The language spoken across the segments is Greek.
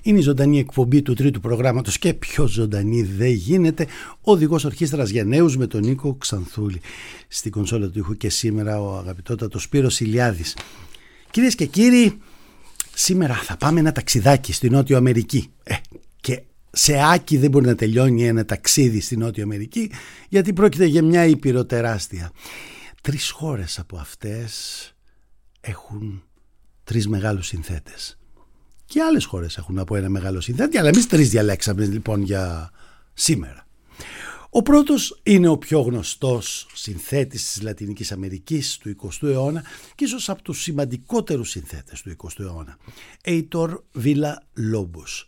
Είναι η ζωντανή εκπομπή του τρίτου προγράμματος και πιο ζωντανή δεν γίνεται. Οδηγός ορχήστρας για νέους με τον Νίκο Ξανθούλη. Στην κονσόλα του ήχου και σήμερα ο αγαπητότατος Σπύρος Ηλιάδης. Κυρίες και κύριοι, σήμερα θα πάμε ένα ταξιδάκι στη Νότιο Αμερική. Και σε άκη δεν μπορεί να τελειώνει ένα ταξίδι στη Νότιο Αμερική, γιατί πρόκειται για μια ήπειρο τεράστια. 3 χώρες από αυτές έχουν 3 μεγάλους συνθέτες. Και άλλες χώρες έχουν από ένα μεγάλο συνθέτη, αλλά εμείς 3 διαλέξαμε λοιπόν για σήμερα. Ο πρώτος είναι ο πιο γνωστός συνθέτης της Λατινικής Αμερικής του 20ου αιώνα και ίσως από τους σημαντικότερους συνθέτες του 20ου αιώνα. Heitor Villa-Lobos,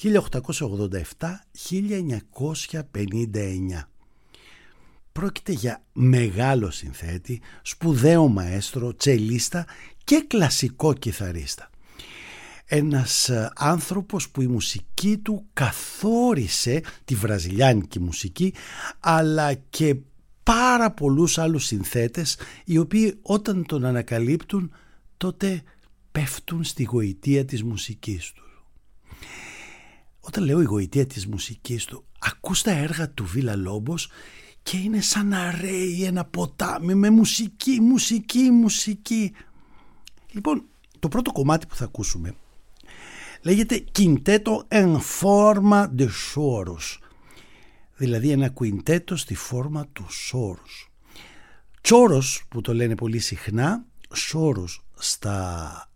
1887-1959. Πρόκειται για μεγάλο συνθέτη, σπουδαίο μαέστρο, τσελίστα και κλασικό κιθαρίστα. Ένας άνθρωπος που η μουσική του καθόρισε τη βραζιλιάνικη μουσική, αλλά και πάρα πολλούς άλλους συνθέτες, οι οποίοι όταν τον ανακαλύπτουν τότε πέφτουν στη γοητεία της μουσικής του. Όταν λέω η γοητεία της μουσικής του, ακούς τα έργα του Villa-Lobos και είναι σαν να ρέει ένα ποτάμι με μουσική. Λοιπόν, το πρώτο κομμάτι που θα ακούσουμε λέγεται Quinteto en forma de choros, δηλαδή ένα κουιντέτο στη φόρμα του σόρους. Choros που το λένε πολύ συχνά, choros στα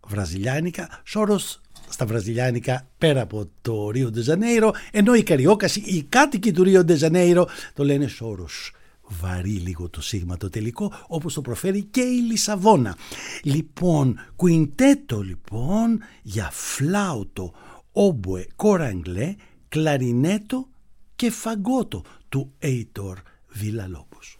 βραζιλιάνικα πέρα από το Ρίο ντε Ζανέιρο, ενώ οι καριόκασοι, οι κάτοικοι του Ρίο ντε Ζανέιρο το λένε choros. Βαρύ λίγο το σίγμα το τελικό, όπως το προφέρει και η Λισαβόνα. Λοιπόν, κουιντέτο λοιπόν για φλάουτο, όμπουε, κοραγγλέ, κλαρινέτο και φαγκότο του Heitor Villa-Lobos.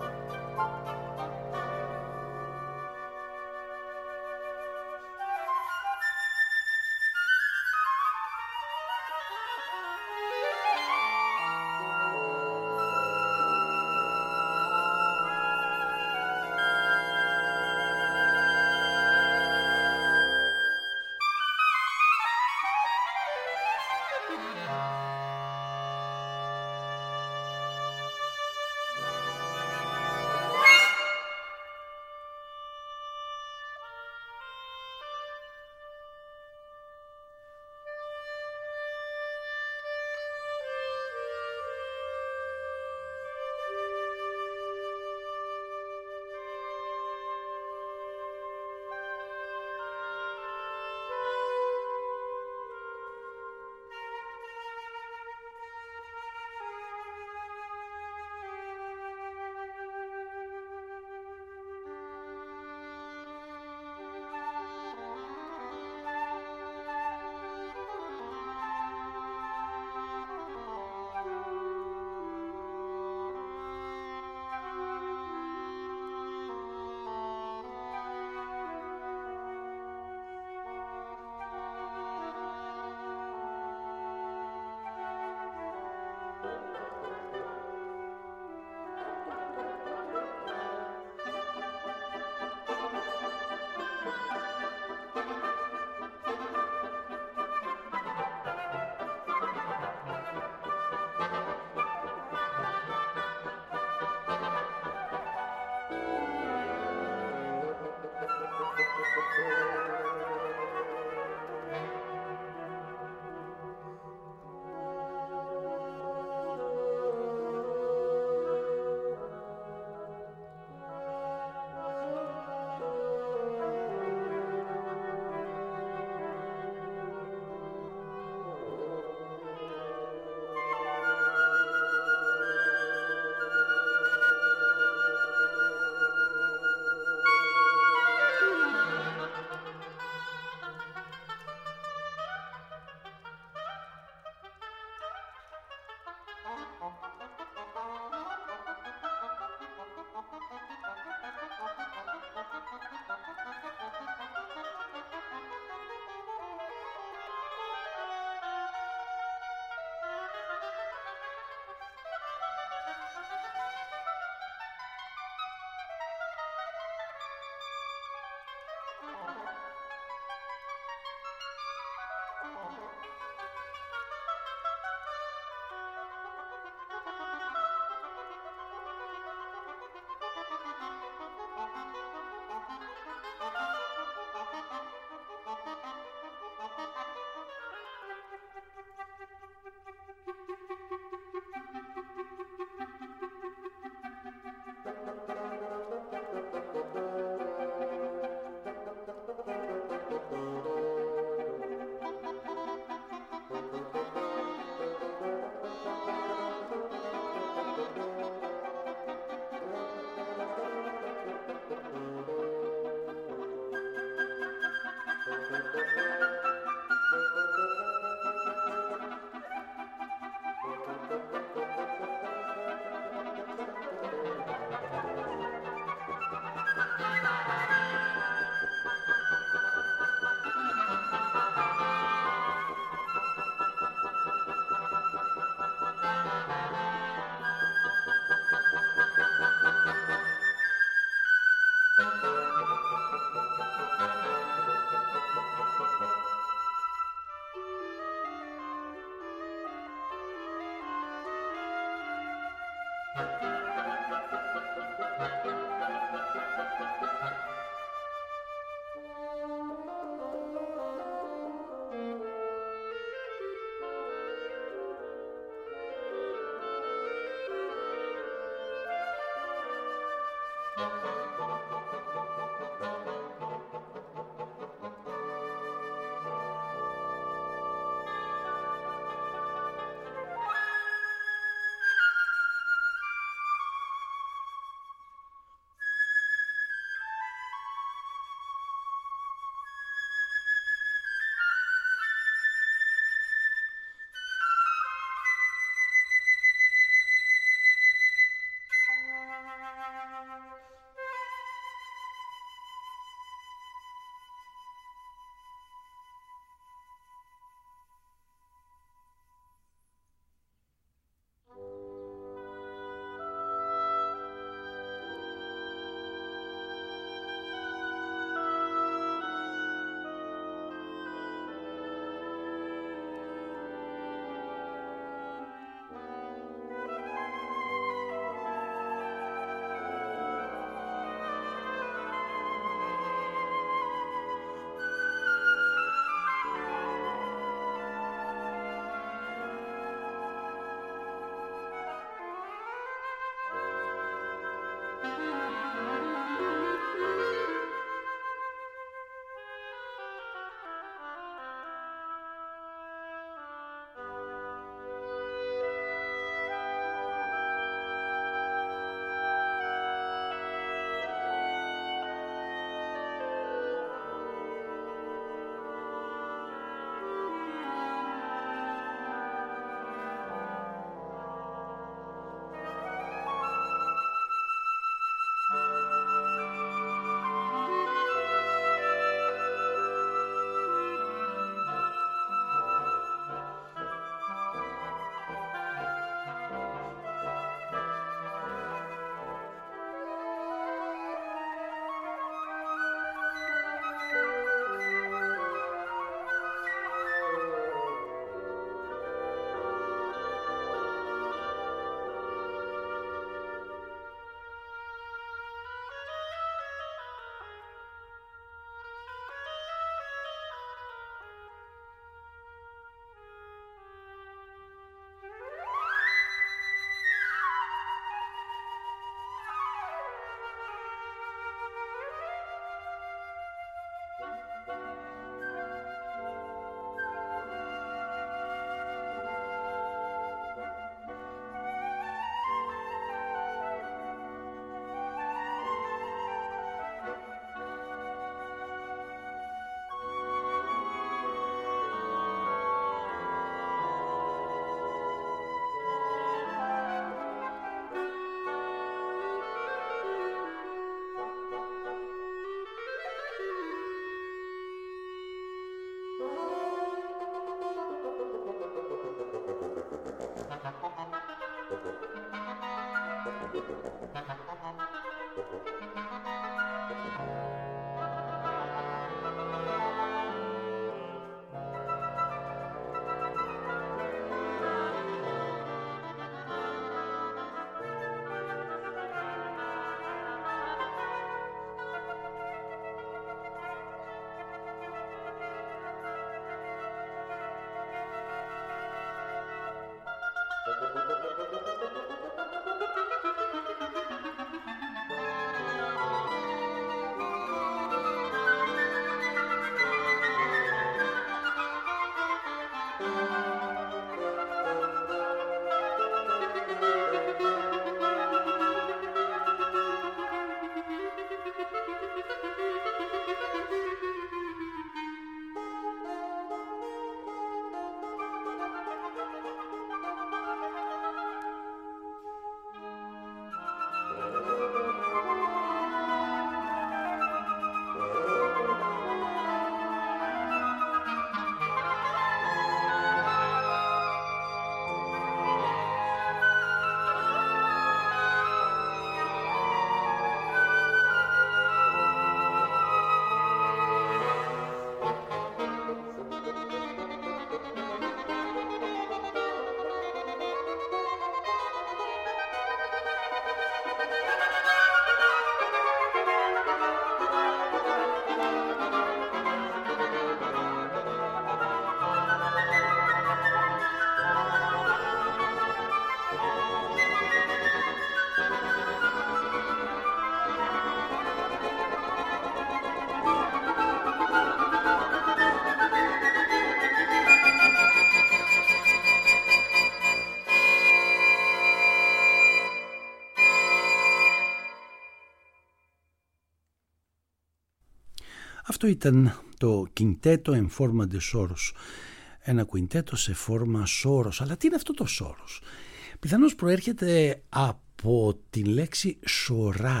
Αυτό ήταν το Quinteto en forma de Soros. Ένα κουιντέτο σε φόρμα σόρος. Αλλά τι είναι αυτό το σόρος? Πιθανώς προέρχεται από τη λέξη σοράρ,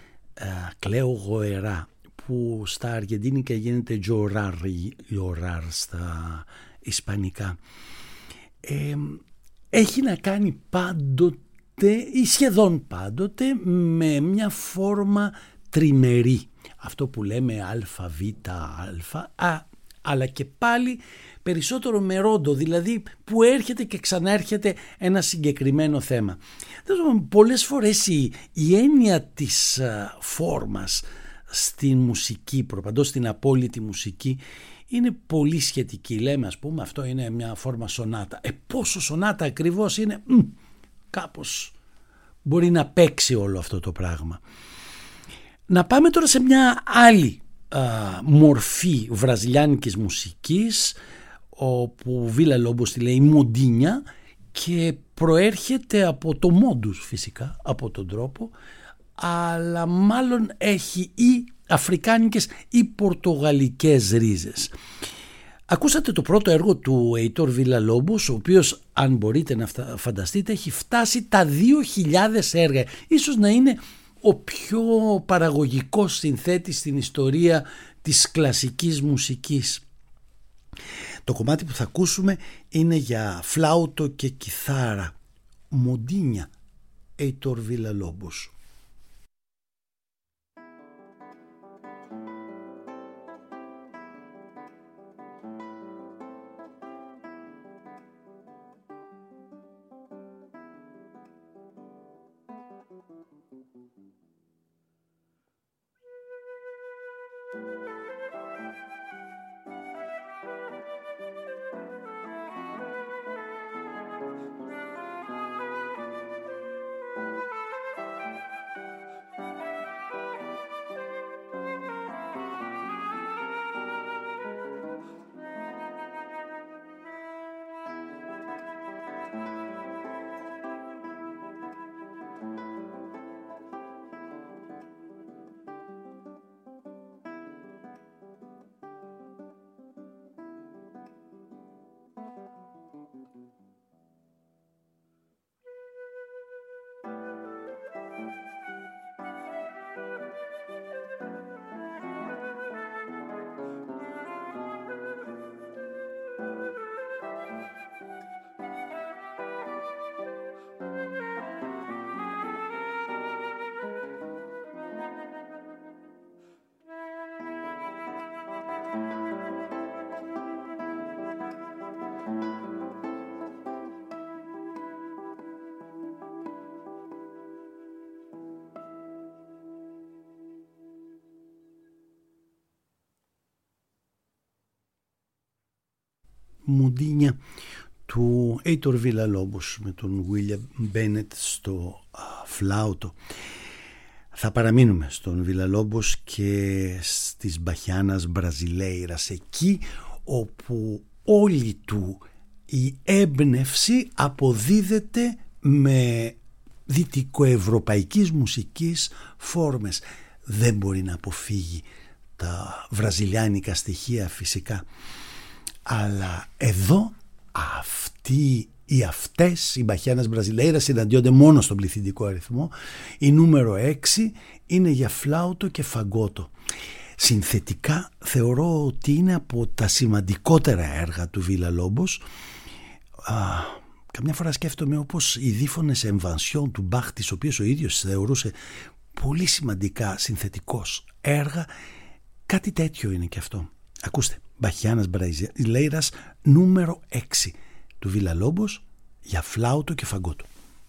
κλαίω γοερά, που στα αργεντίνικα γίνεται llorar στα ισπανικά. Έχει να κάνει πάντοτε ή σχεδόν πάντοτε με μια φόρμα τριμερή. Αυτό που λέμε ΑΒ, αλλά και πάλι περισσότερο με ρόντο, δηλαδή που έρχεται και ξανάρχεται ένα συγκεκριμένο θέμα. Πολλές φορές η έννοια της φόρμας στην μουσική, προπαντός στην απόλυτη μουσική, είναι πολύ σχετική. Λέμε, ας πούμε, αυτό είναι μια φόρμα σονάτα. Πόσο σονάτα ακριβώς είναι, κάπως μπορεί να παίξει όλο αυτό το πράγμα. Να πάμε τώρα σε μια άλλη μορφή βραζιλιάνικης μουσικής, όπου Βίλα Λόμπος τη λέει μοντίνια και προέρχεται από το μόντους, φυσικά, από τον τρόπο, αλλά μάλλον έχει ή αφρικάνικες ή πορτογαλικές ρίζες. Ακούσατε το πρώτο έργο του Αϊτόρ Βίλα Λόμπος, ο οποίος, αν μπορείτε να φανταστείτε, έχει φτάσει τα 2.000 έργα. Ίσως να είναι ο πιο παραγωγικός συνθέτης στην ιστορία της κλασικής μουσικής. Το κομμάτι που θα ακούσουμε είναι για φλάουτο και κιθάρα. Μοντίνια, Αϊτόρ Βίλα Λόμπος. μουντίνια του Aitor Villa-Lobos με τον William Bennett στο φλάουτο. Θα παραμείνουμε στον Villa-Lobos και στις Μπαχιάνας Μπραζιλέιρας, εκεί όπου όλη του η έμπνευση αποδίδεται με δυτικοευρωπαϊκής μουσικής φόρμες. Δεν μπορεί να αποφύγει τα βραζιλιάνικα στοιχεία φυσικά, αλλά εδώ αυτοί ή αυτές οι Μπαχιάνας Μπραζιλέιρας συναντιόνται μόνο στον πληθυντικό αριθμό. Η νούμερο 6 είναι για φλάουτο και φαγκότο. Συνθετικά θεωρώ ότι είναι από τα σημαντικότερα έργα του Villa-Lobos. Καμιά φορά σκέφτομαι όπως οι δίφωνες εμβανσιόν του Μπαχ, τις οποίες ο ίδιος θεωρούσε πολύ σημαντικά συνθετικός έργα. Κάτι τέτοιο είναι και αυτό. Ακούστε, Μπαχιάνας Μπραζιλέιρας νούμερο 6 του Villa-Lobos για φλάουτο και φαγκότο.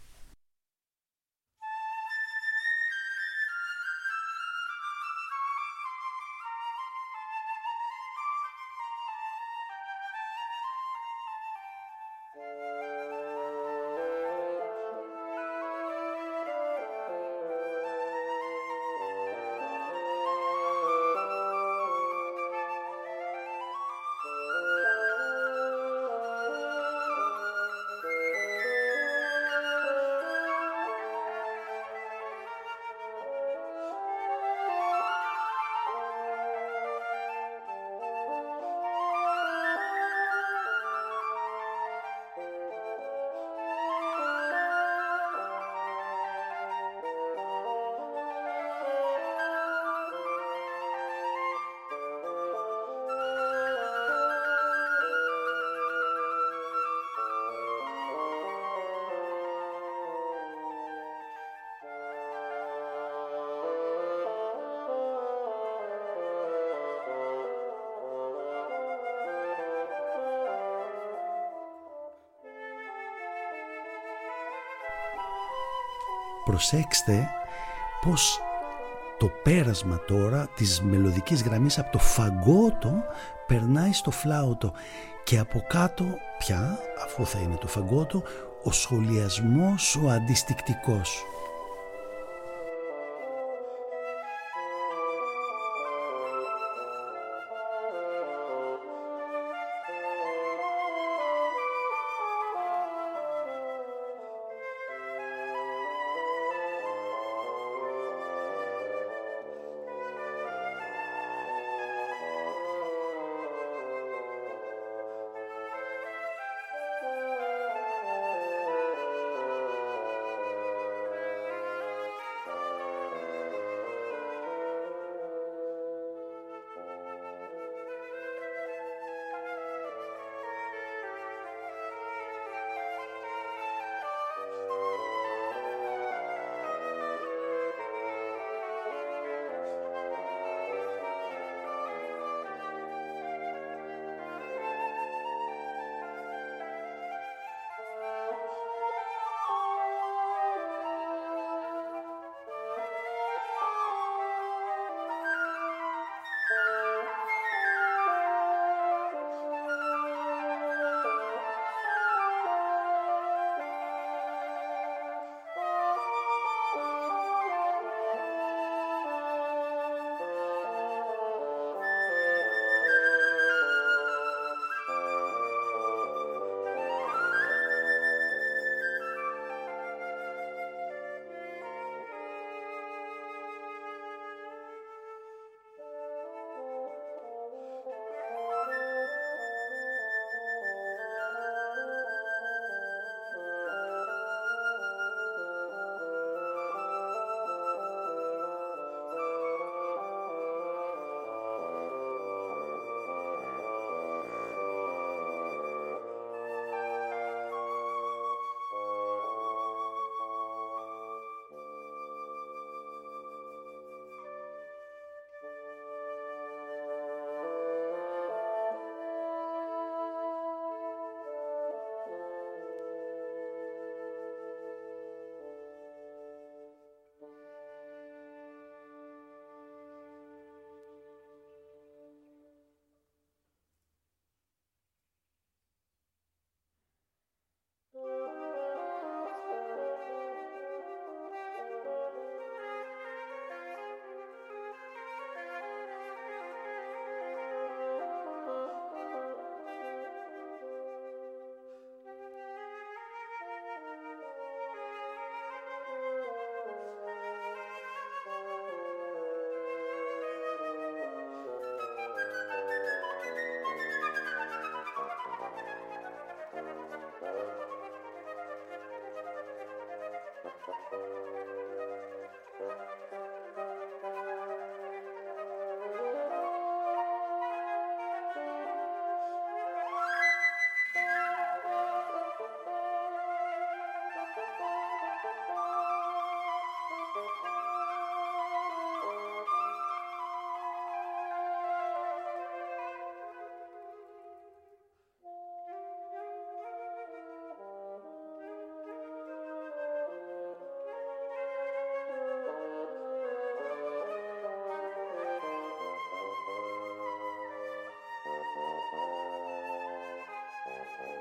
Προσέξτε πως το πέρασμα τώρα της μελωδικής γραμμής από το φαγκότο περνάει στο φλάουτο και από κάτω πια, αφού θα είναι το φαγκότο, ο σχολιασμός, ο αντιστικτικός.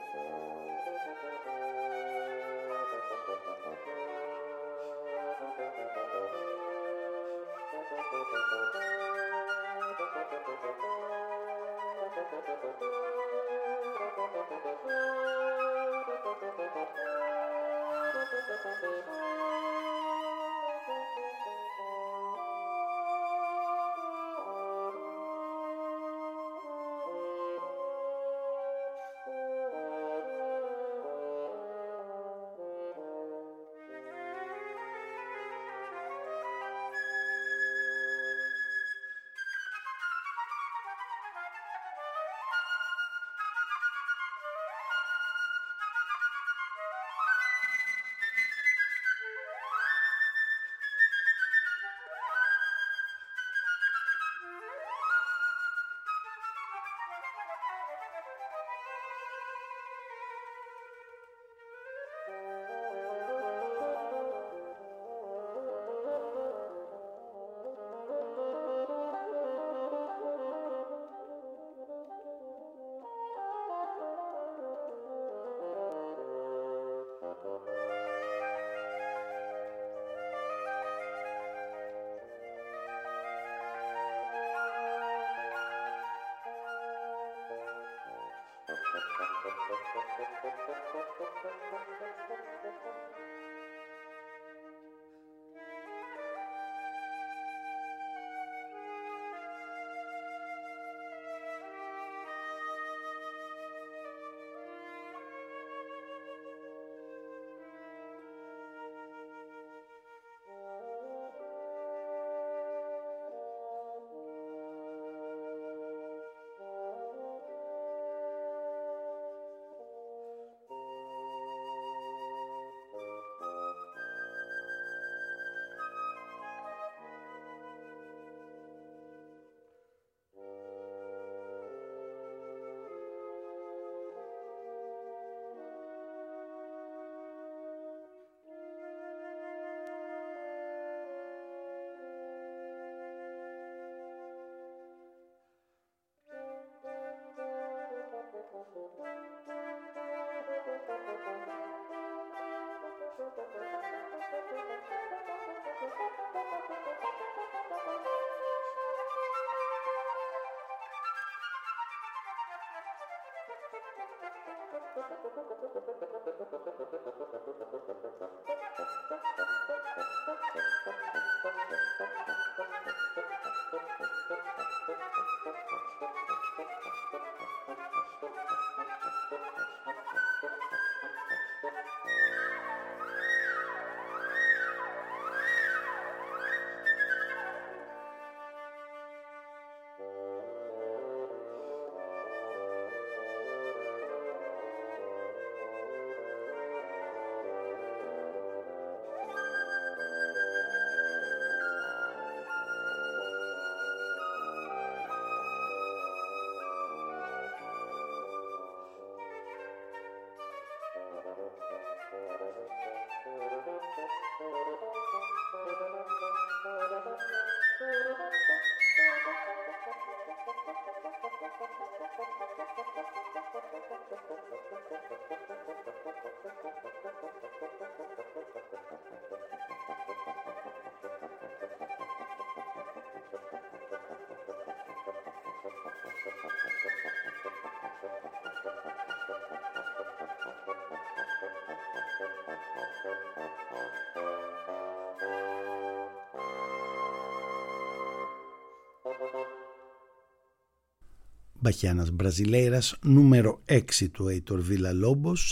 Μπαχιάνας Μπραζιλέιρας, νούμερο 6 του Aitor Villa-Lobos.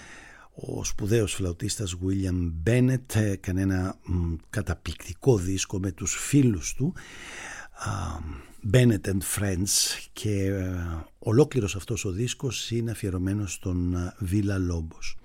Ο σπουδαίος φλαουτίστας William Bennett έκανε ένα καταπληκτικό δίσκο με τους φίλους του, Bennett and Friends, και ολόκληρος αυτός ο δίσκος είναι αφιερωμένος στον Villa-Lobos.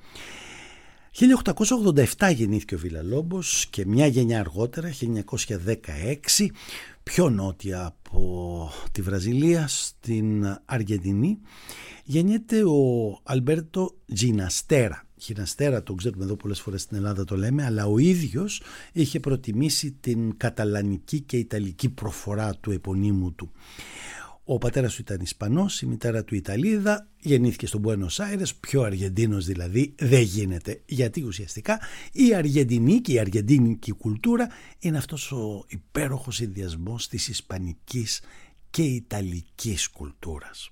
1887 γεννήθηκε ο Villa-Lobos και μια γενιά αργότερα, 1916, πιο νότια από τη Βραζιλία, στην Αργεντινή, γεννιέται ο Αλμπέρτο Γκιναστέρα. Γκιναστέρα τον ξέρουμε εδώ πολλές φορές στην Ελλάδα, το λέμε, αλλά ο ίδιος είχε προτιμήσει την καταλανική και ιταλική προφορά του επωνύμου του. Ο πατέρας του ήταν Ισπανός, η μητέρα του Ιταλίδα, γεννήθηκε στον Μπουένος Άιρες, πιο Αργεντίνος δηλαδή δεν γίνεται, γιατί ουσιαστικά η αργεντινική, η αργεντίνικη κουλτούρα είναι αυτός ο υπέροχος συνδυασμός της ισπανικής και ιταλικής κουλτούρας.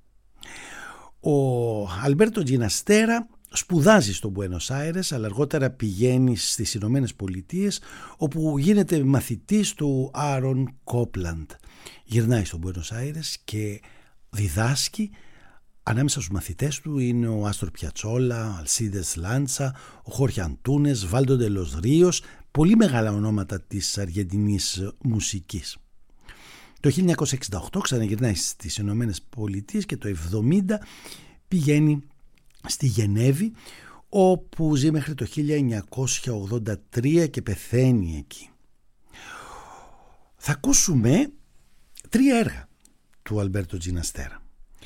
Ο Αλμπέρτο Τζιναστέρα σπουδάζει στο Μπουένος Άιρες, αλλά αργότερα πηγαίνει στις Ηνωμένες Πολιτείες, όπου γίνεται μαθητής του Άρον Κόπλαντ. Γυρνάει στο Μπουένος Άιρες και διδάσκει. Ανάμεσα στους μαθητές του είναι ο Άστορ Πιατσόλα, Αλσίδες Λάντσα, ο Χόρχε Αντούνες, Βάλντο ντε λος Ρίος, πολύ μεγάλα ονόματα της αργεντινής μουσικής. Το 1968 ξαναγυρνάει στις Ηνωμένες Πολιτείες και το 1970 πηγαίνει στη Γενέβη, όπου ζει μέχρι το 1983 και πεθαίνει εκεί. Θα ακούσουμε 3 έργα του Αλμπέρτο Τζιναστέρα.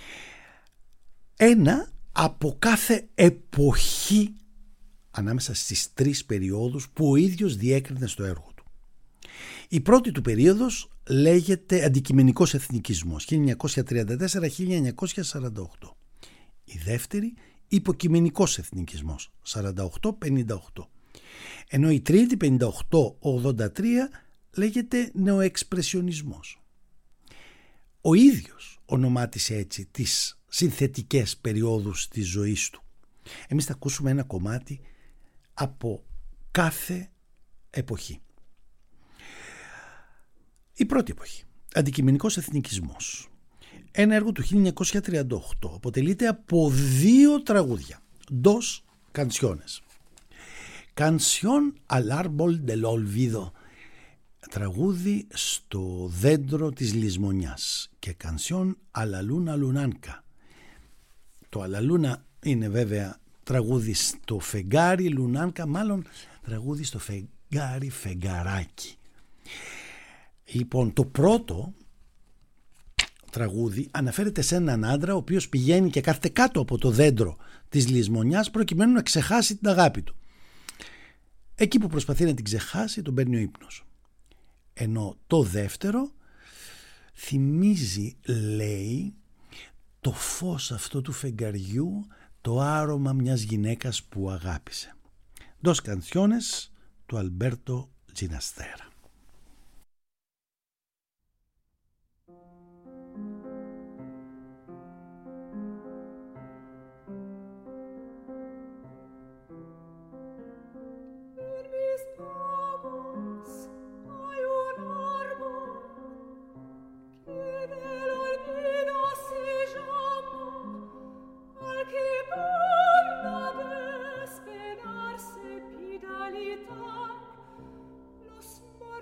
Ένα από κάθε εποχή ανάμεσα στις 3 περιόδους που ο ίδιος διέκρινε στο έργο του. Η πρώτη του περίοδος λέγεται αντικειμενικός εθνικισμός, 1934-1948. Η δεύτερη υποκειμενικός εθνικισμός, 48-58. Ενώ η τρίτη, 58-83, λέγεται νεοεξπρεσιονισμός. Ο ίδιος ονομάτισε έτσι τις συνθετικές περιόδους της ζωής του. Εμείς θα ακούσουμε ένα κομμάτι από κάθε εποχή. Η πρώτη εποχή, αντικειμενικός εθνικισμός. Ένα έργο του 1938, αποτελείται από 2 τραγούδια. Dos canciones. Canción al árbol del olvido, τραγούδι στο δέντρο της λησμονιάς, και Canción a la luna lunanca. Το a la luna είναι βέβαια τραγούδι στο φεγγάρι, λουνάνκα μάλλον τραγούδι στο φεγγάρι, φεγγαράκι. Λοιπόν, το πρώτο τραγούδι αναφέρεται σε έναν άντρα ο οποίος πηγαίνει και κάθεται κάτω από το δέντρο της λησμονιάς προκειμένου να ξεχάσει την αγάπη του. Εκεί που προσπαθεί να την ξεχάσει τον παίρνει ο ύπνος. Ενώ το δεύτερο θυμίζει, λέει, το φως αυτό του φεγγαριού, το άρωμα μιας γυναίκας που αγάπησε. Dos canciones του Αλμπέρτο Τζιναστέρα. Los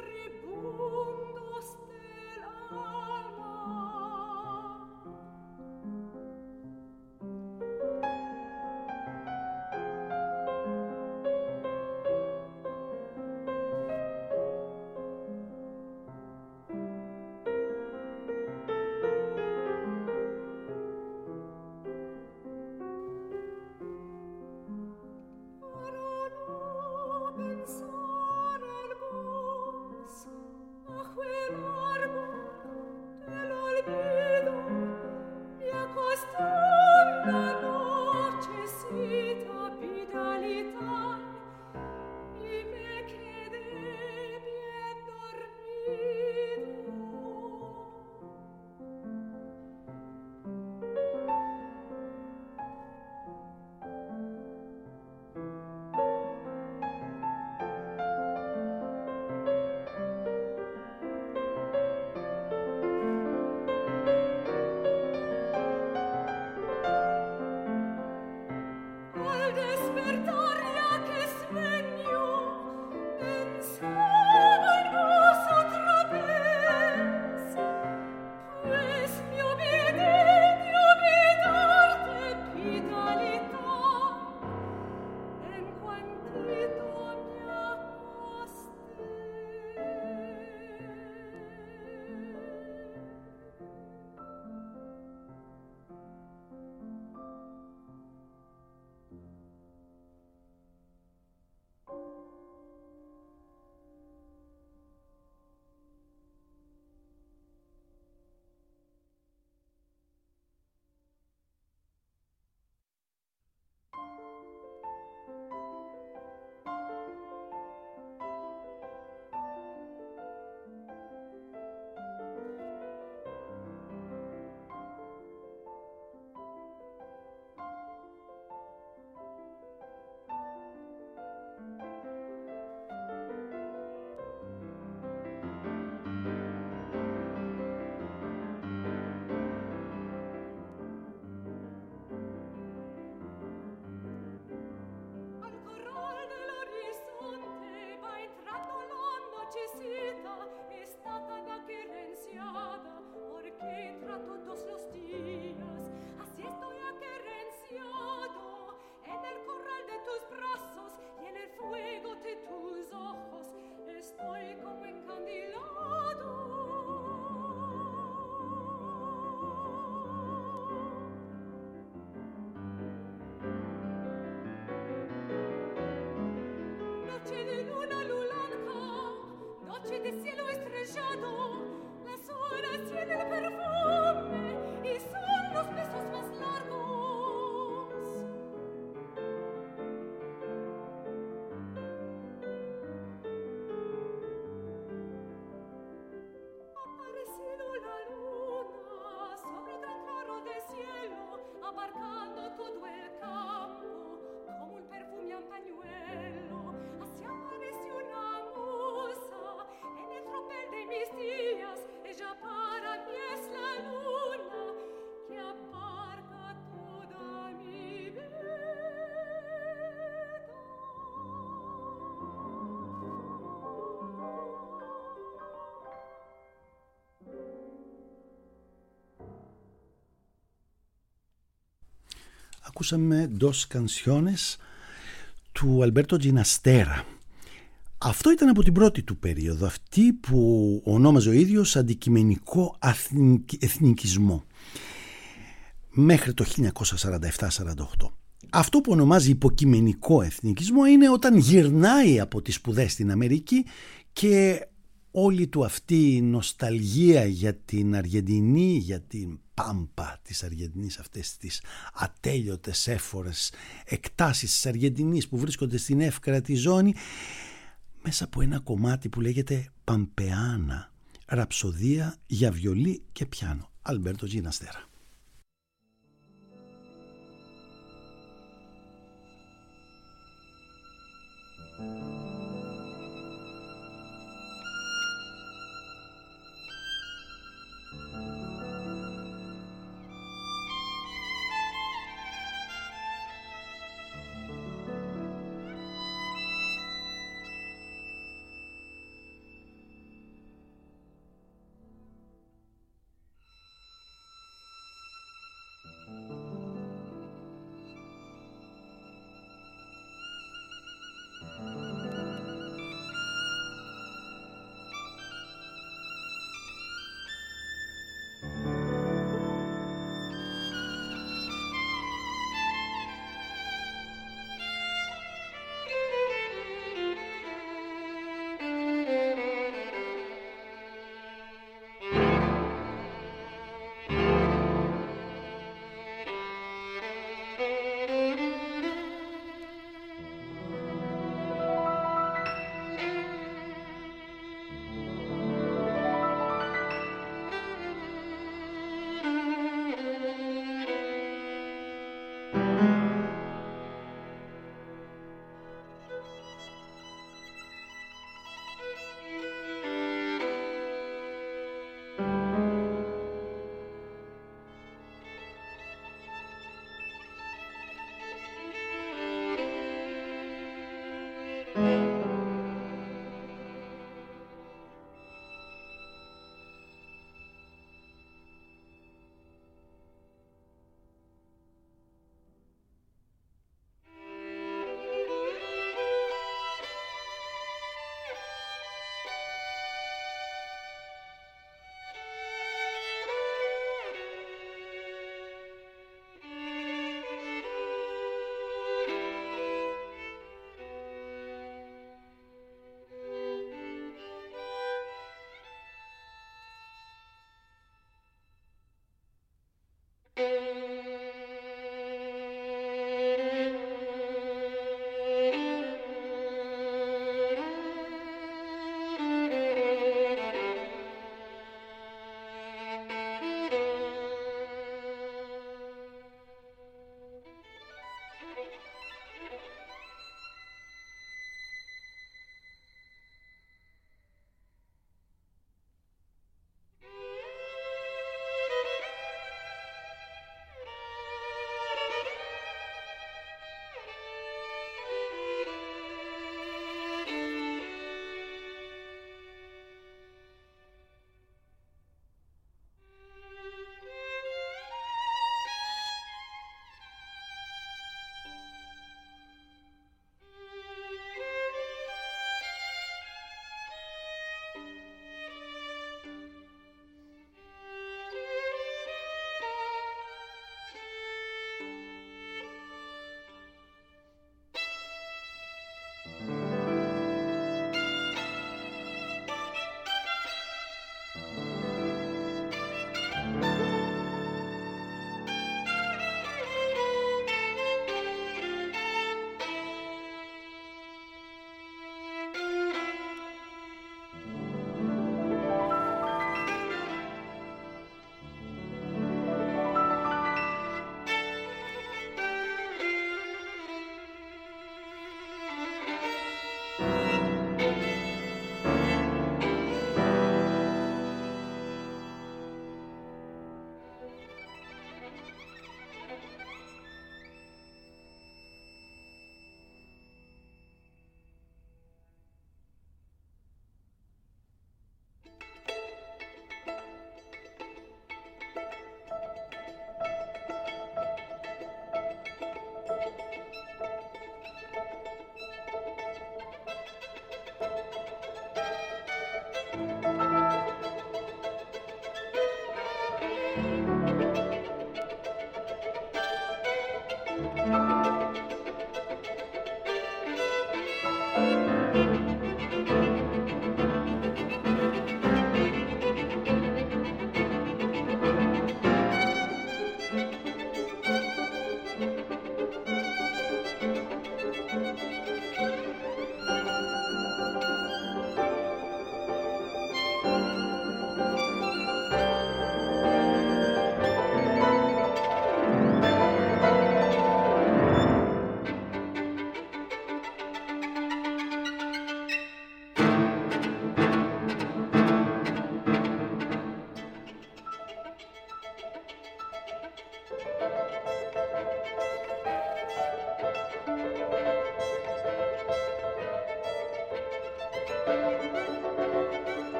Ακούσαμε «Dos Canciones» του Αλμπέρτο Τζιναστέρα. Αυτό ήταν από την πρώτη του περίοδο, αυτή που ονόμαζε ο ίδιος αντικειμενικό εθνικισμό, μέχρι το 1947-48. Αυτό που ονομάζει υποκειμενικό εθνικισμό είναι όταν γυρνάει από τις σπουδές στην Αμερική και όλη του αυτή η νοσταλγία για την Αργεντινή, για την πάμπα της Αργεντινής, αυτές τις ατέλειωτες έφορες εκτάσεις της Αργεντινής που βρίσκονται στην εύκρατη ζώνη, μέσα από ένα κομμάτι που λέγεται Παμπεάνα, ραψοδία για βιολί και πιάνο, Αλμπέρτο Τζιναστέρα.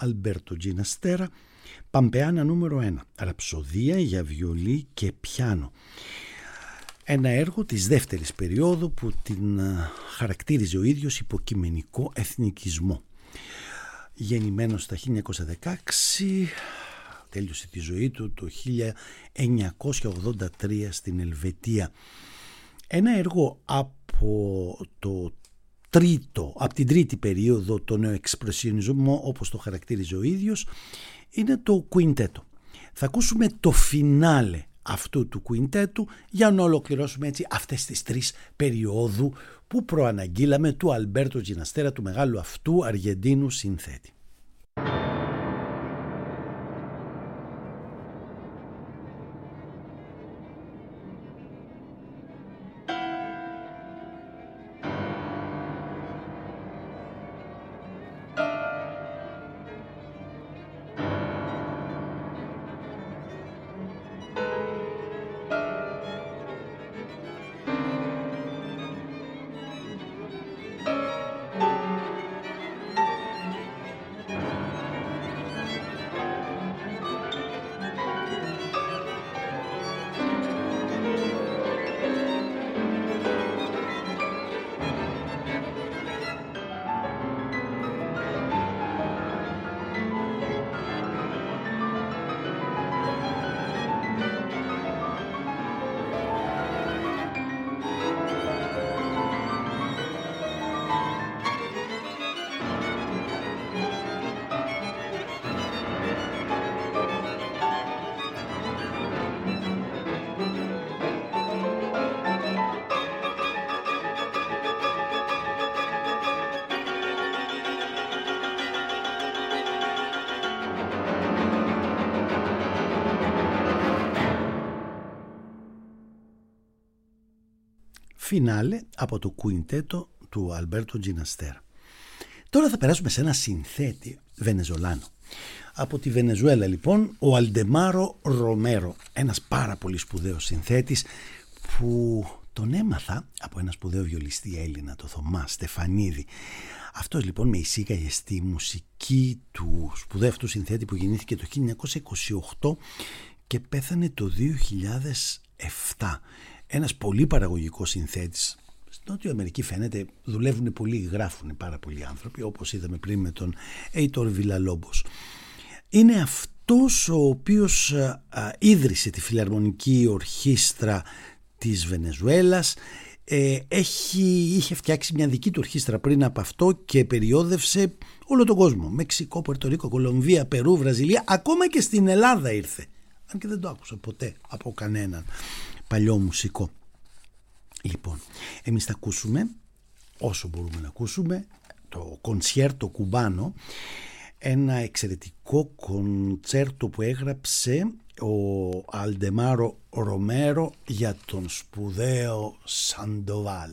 Αλμπέρτο Τζιναστέρα, Παμπεάνα νούμερο 1, ραψοδία για βιολί και πιάνο. Ένα έργο της δεύτερης περίοδου που την χαρακτήριζε ο ίδιος υποκειμενικό εθνικισμό. Γεννημένος στα 1916, τέλειωσε τη ζωή του το 1983 στην Ελβετία. Ένα έργο από την τρίτη περίοδο, το νεοεξπρεσιονισμό όπως το χαρακτήριζε ο ίδιος, είναι το κουιντέτο. Θα ακούσουμε το φινάλε αυτού του κουιντέτου για να ολοκληρώσουμε έτσι αυτές τις τρεις περιόδου που προαναγγείλαμε του Αλμπέρτο Τζιναστέρα, του μεγάλου αυτού Αργεντίνου συνθέτη. Φινάλε από το κουιντέτο του Αλμπέρτο Τζιναστέρα. Τώρα θα περάσουμε σε ένα συνθέτη Βενεζολάνο. Από τη Βενεζουέλα λοιπόν, ο Αλντεμάρο Ρομέρο, ένας πάρα πολύ σπουδαίος συνθέτης που τον έμαθα από ένα σπουδαίο βιολιστή Έλληνα, το Θωμά Στεφανίδη. Αυτός λοιπόν με εισήγαγε στη μουσική του σπουδαίου αυτού συνθέτη που γεννήθηκε το 1928 και πέθανε το 2007. Ένας πολύ παραγωγικός συνθέτης. Στην Νότια Αμερική φαίνεται δουλεύουν πολύ, γράφουν πάρα πολλοί άνθρωποι, όπως είδαμε πριν με τον Έιτορ Βιλαλόμπος. Είναι αυτός ο οποίος ίδρυσε τη Φιλαρμονική Ορχήστρα της Βενεζουέλας. Είχε φτιάξει μια δική του ορχήστρα πριν από αυτό και περιόδευσε όλο τον κόσμο. Μεξικό, Πορτορίκο, Κολομβία, Περού, Βραζιλία, ακόμα και στην Ελλάδα ήρθε. Αν και δεν το άκουσα ποτέ από κανέναν παλιό μουσικό. Λοιπόν, εμείς θα ακούσουμε, όσο μπορούμε να ακούσουμε, το κονσιέρτο κουμπάνο, ένα εξαιρετικό κοντσέρτο που έγραψε ο Αλντεμάρο Ρομέρο για τον σπουδαίο Σαντοβάλ.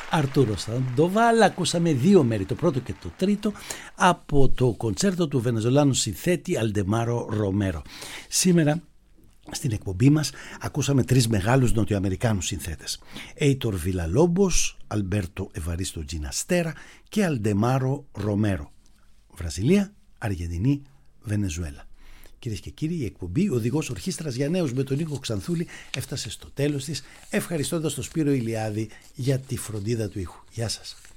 Αρτούρο Σαντοβάλ. Ακούσαμε δύο μέρη, το πρώτο και το τρίτο, από το κοντσέρτο του Βενεζολάνου συνθέτη Αλντεμάρο Ρομέρο. Σήμερα στην εκπομπή μας ακούσαμε τρεις μεγάλους νοτιοαμερικάνους συνθέτες: Έιτορ Βιλαλόμπος, Αλμπέρτο Ευαρίστο Τζιναστέρα και Αλντεμάρο Ρομέρο. Βραζιλία, Αργεντινή, Βενεζουέλα. Κυρίες και κύριοι, η εκπομπή Οδηγός Ορχήστρας για Νέους με τον Νίκο Ξανθούλη έφτασε στο τέλος της, ευχαριστώντας τον Σπύρο Ηλιάδη για τη φροντίδα του ήχου. Γεια σας.